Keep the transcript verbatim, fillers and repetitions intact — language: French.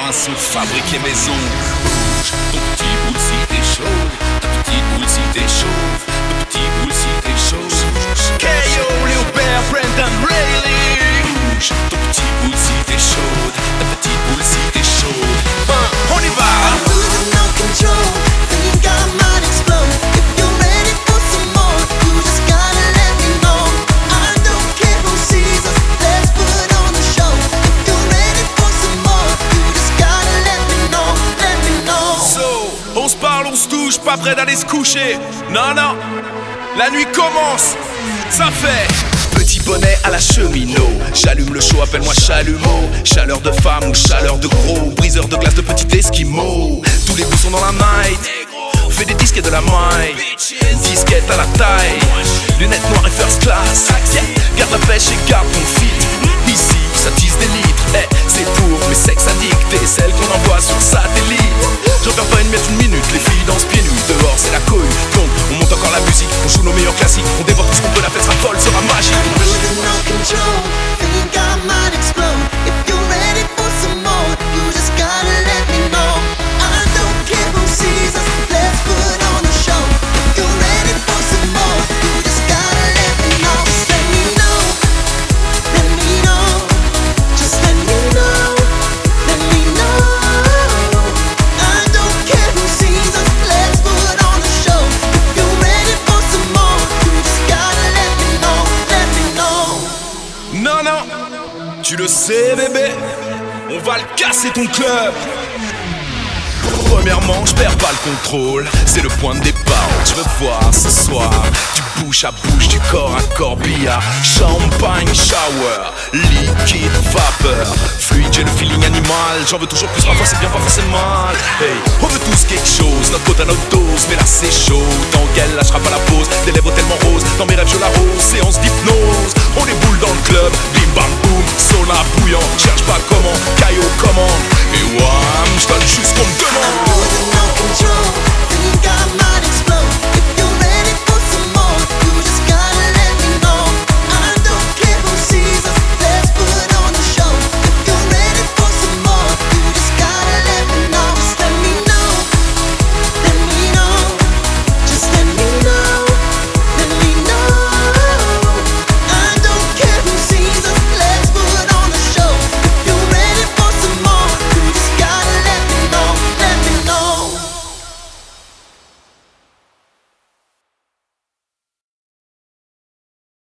pinceau, fabriquer maison. Bouge, ton petit boule si t'es chaud, ta petite boule si t'es chauve, ton petit boule si t'es chaud. K O, Léo Bear, Brandon, Rayleigh. Bouge, ton petit boule si t'es chaude, ta petite boule si t'es chaude. Hein, on y va. I'm losing no control, think I might explode. If you're ready for some more, you just gotta let me know. I don't care who sees us, let's put on the show. If you're ready for some more, you just gotta let me know, let me know. So, on se parle, on se touche, pas prêt d'aller se coucher. Non, non, la nuit commence, ça fait. Petit bonnet à la cheminot, j'allume le chaud, appelle-moi chalumeau. Chaleur de femme ou chaleur de gros, briseur de glace de petit esquimau. Tous les goûts sont dans la night, fais des disques et de la maille. Disquette à la taille, lunettes noires et first class. Garde la pêche et garde ton fit. Ici, ça tisse des litres, hey, c'est pour mes sex addicts et celles qu'on envoie sur satellite. J'en perds pas une miette une minute, les filles dansent pieds nus. Dehors c'est la cohue, donc on monte encore la musique. On joue nos meilleurs classiques, on dévore tout ce qu'on peut. La fête sera folle, sera magique. I'm losing no control, think I might explode. If you're ready for some more, you just gotta let me know. I don't care who sees us, let's put on the show. If you're ready for some more, you just gotta let me know. Just let me know, let me know. Just let me know, let me know. I don't care who sees us, let's put on the show. If you're ready for some more, you just gotta let me know, let me know. Non, non, tu le sais bébé, on va le casser ton club. Premièrement, je perds pas le contrôle, c'est le point de départ. Je veux voir ce soir du bouche à bouche, du corps à corps, billard, champagne, shower, liquide, vapeur, fluide, j'ai le feeling animal. J'en veux toujours plus, parfois c'est bien, parfois c'est mal. Hey, on veut tous quelque chose, notre côte à notre dose, mais là c'est chaud. Tant qu'elle lâchera pas la pause, des lèvres tellement roses, dans mes rêves je la rose, séance d'hypnose. On est boule dans le club, bim bam boum, sauna bouillant, cherche pas comment, K O commande. Et wham, je donne juste ce qu'on me demande.